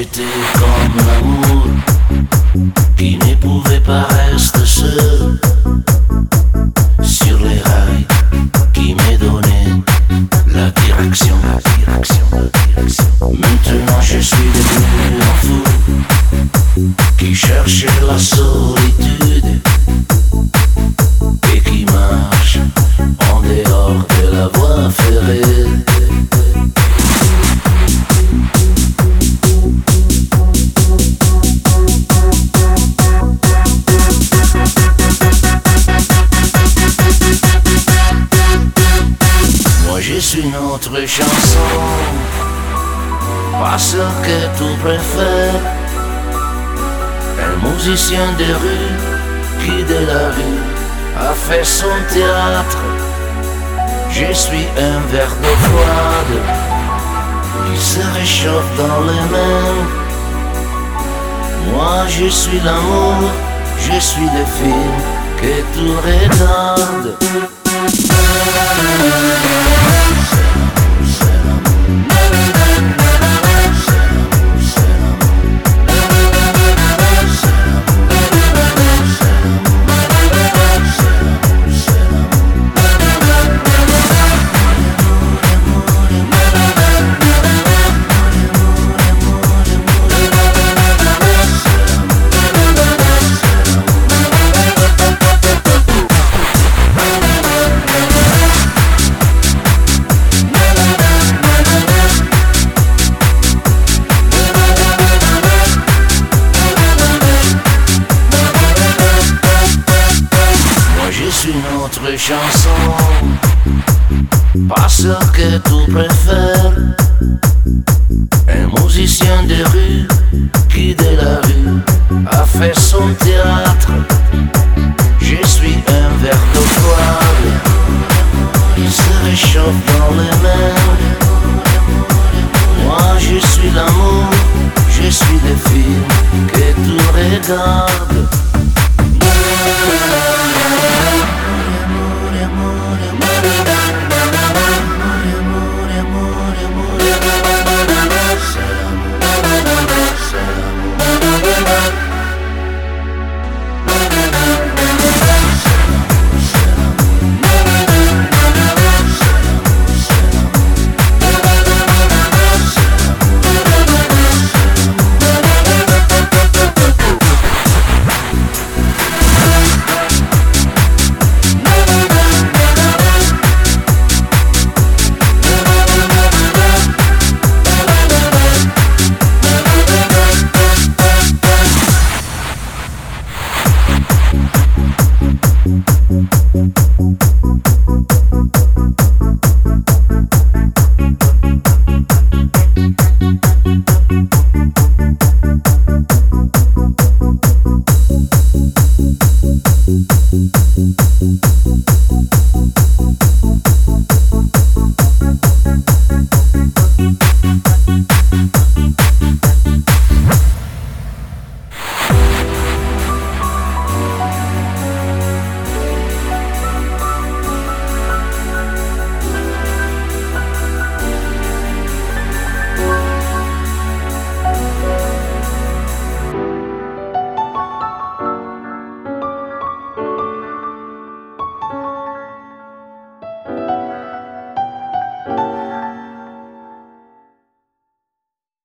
C'était comme l'amour qui ne pouvait pas rester seul sur les rails qui me donnaient la direction. Maintenant je suis devenu un fou qui cherchait la solitude et qui marche en dehors de la voie ferrée. Je suis notre chanson, pas ce que tu préfères. Un musicien de rue qui de la rue a fait son théâtre. Je suis un verre d'eau froide qui se réchauffe dans les mains. Moi je suis l'amour, je suis le film que tu regardes. Notre chanson, pas ce que tu préfères. Un musicien de rue qui de la rue a fait son théâtre. Je suis un verre d'eau froide qui se réchauffe dans les mains. Moi je suis l'amour, je suis le film que tu regardes.